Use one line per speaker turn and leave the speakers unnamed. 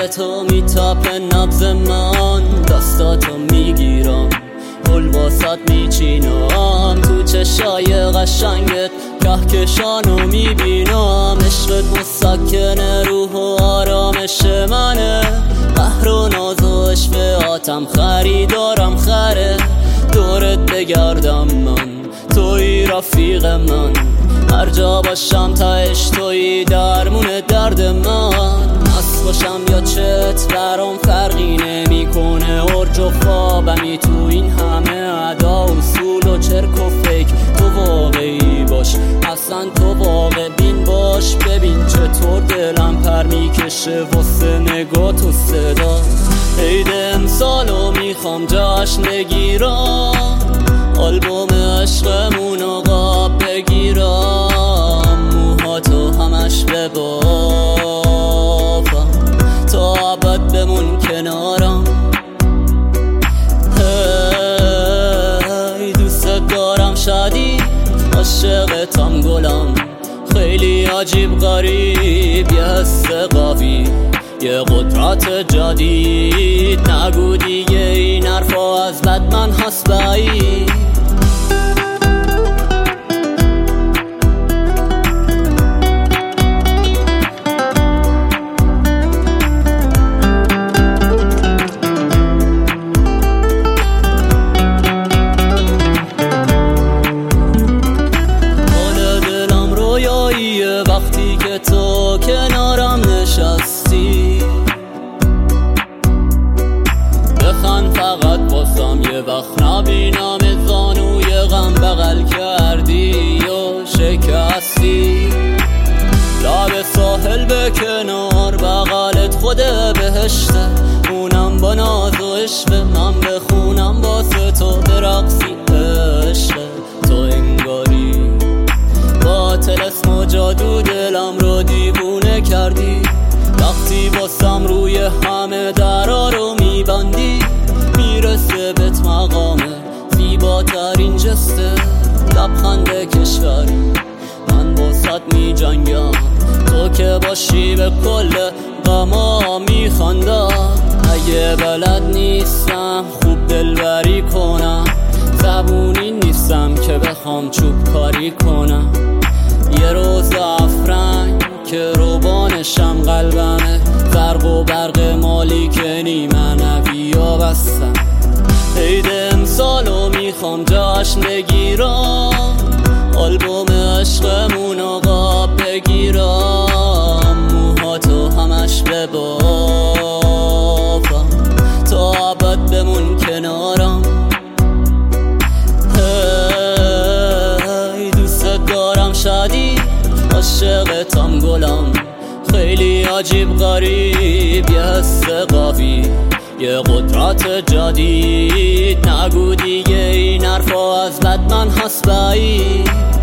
تو میتاپه نبض من، دستاتو میگیرم پل واسط میچینم، تو چشای قشنگت کهکشانو میبینم. عشقت مسکن روح و آرامش منه، قهر و ناز و اشفعاتم خریدارم خره. دورت بگردم من، توی رفیق من، هر جا باشم تاش توی درمون درد من. مست باشم یا چت برام فرقی نمیکنه، ارج و خوابمی تو این همه ادا اصول و چرک و فیک. تو واقعی باش، اصلا تو واقع بین باش، ببین چطور دلم پر میکشه واسه نگاه تو صدا. عید امسالو میخوام جشن بگیرم، آلبوم عشقمونو قاب بگیرم، موهاتو همش ببافم تا ابد بمون کنارم. هی دوست دارم شدید، عاشقتم گلم، خیلی عجیب غریب، یه حس قوی، یه قدرت جدید. نگو دیگه این حرفا از بدمن هست بعید. وقتی که تو کنارم نشستی، بخند فقط باسم، یه وقت نبینم زانوی غم بغل کردی و شکستی. لب ساحل به کنار بغلت خود بهشته، اونم با ناز و عشق، من بخونم واسه تو برقصی عشق. تو انگاری با طلسم و جادو دلم رو دیوونه کردی، وقتی باسم روی همه درا رو میبندی. میرسه بهت مقامه زیباترین جسته، لبخند کشوری من واسط میجنگم، تو که باشی به کل غما میخندم. اگه بلد نیستم خوب دلبری کنم، زبونی نیستم که بخوام چوب کاری کنم. یه روز افرنگ که روبانشم قلبمه، زرق و برق مالکنی منوی ها بستم. عید امسالو میخوام جشن بگیرم، آلبوم عشقمونو قاب بگیرم، موهاتو همش ببافم تا ابد بمون کنارم. هی دوست دارم شدید، عاشقتم گلم، خیلی عجیب غریب، یه حس قوی، یه قدرت جدید. نگو دیگه این حرفا از بدمن هست بعید.